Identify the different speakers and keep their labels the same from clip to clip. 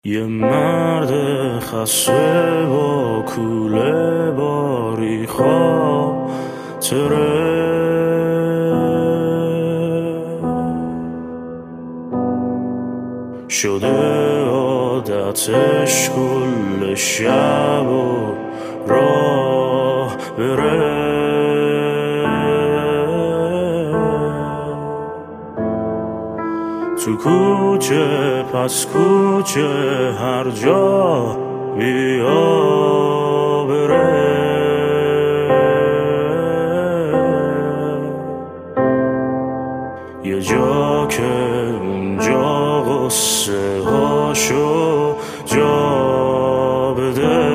Speaker 1: یه مرد خسته با کوله باری خاطره شده عادتش کل شب و راه بره تو کوچه پس کوچه هر جا بیا بره یه جا که اونجا غصه هاشو جا بده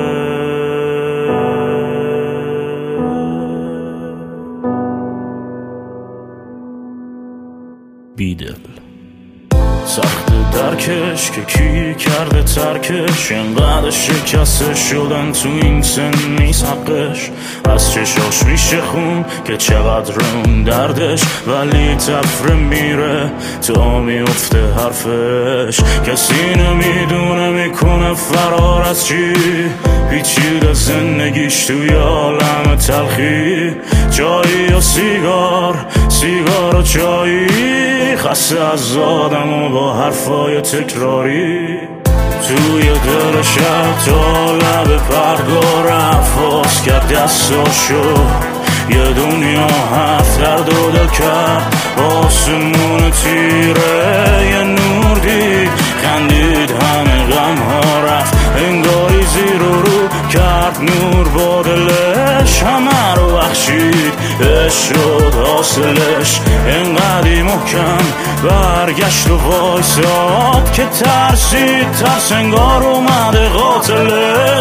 Speaker 1: بیدل سخت درکش که کی کرده ترکش انقدر شکسته شدن تو این سن نیست حقش از چشاش میشه خون که چقدر اون دردش ولی تفره میره تا میفته حرفش کسی نمیدونه میکنه فرار از چی پیچیده زندگیش توی عالم تلخی چایی یا سیگار و چایی خسته از آدم و با حرفای تکراری توی دل شب تا لب پرگاه رفت باز کرد دستاشو یه دنیا هفت درد و دل کرد آسمون تیره یه نور دید خندید همه غم ها رفت انگاری زیر و رو کرد نور با دلش همه رو بخشید عشق شد حاصلش انقدی محکم برگشت و وایساد که ترسید ترس انگار اومده قاتلش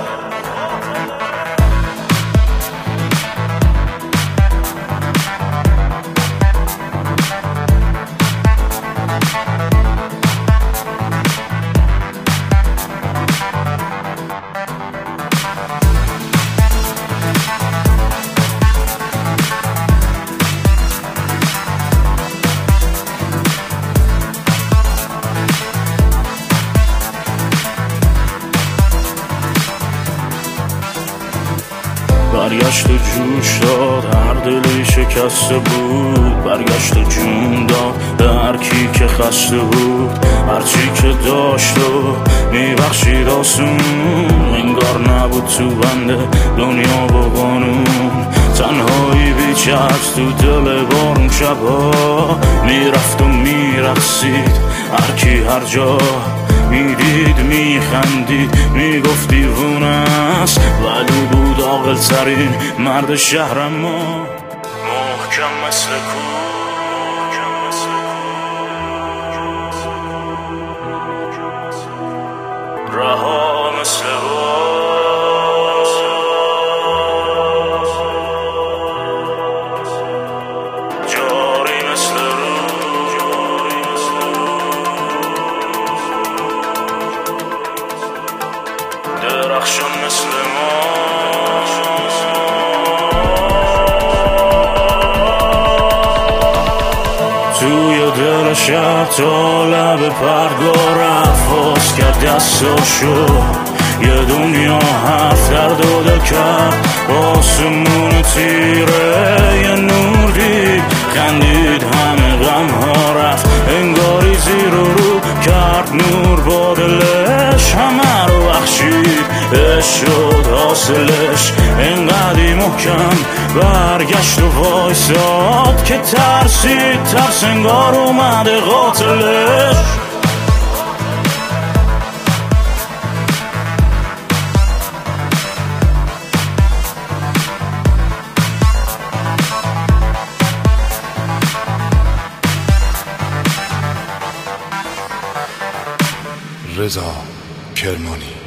Speaker 1: برگشت و جوش داد هر دلی شکسته بود برگشت و جون داد در کی که خسته بود هرچی که داشت و میبخشید آسون انگار نبود تو بنده دنیا با قانون تنهایی بیچست تو دل بارون شبها میرفت و میرقصید هر کی هر جا میدید میخندید میگفت دیوونه است ولی بود عاقل ترین مرد شهر ما محکم مثل رها مثل جاری مثل درخشان مثل ما توی دل شب تا لب پرگاه رفت باز کرد دستاشو یه دنیا هفت درد و دل کرد آسمون تیره یه نور دید خندید همه غم ها رفت انگاری زیر و رو کرد نور با دلش همه رو بخشید عشق شد حاصلش انقدی محکم برگشت و وایساد که ترسید ترس انگار اومده قاتلش
Speaker 2: رضا کرمانی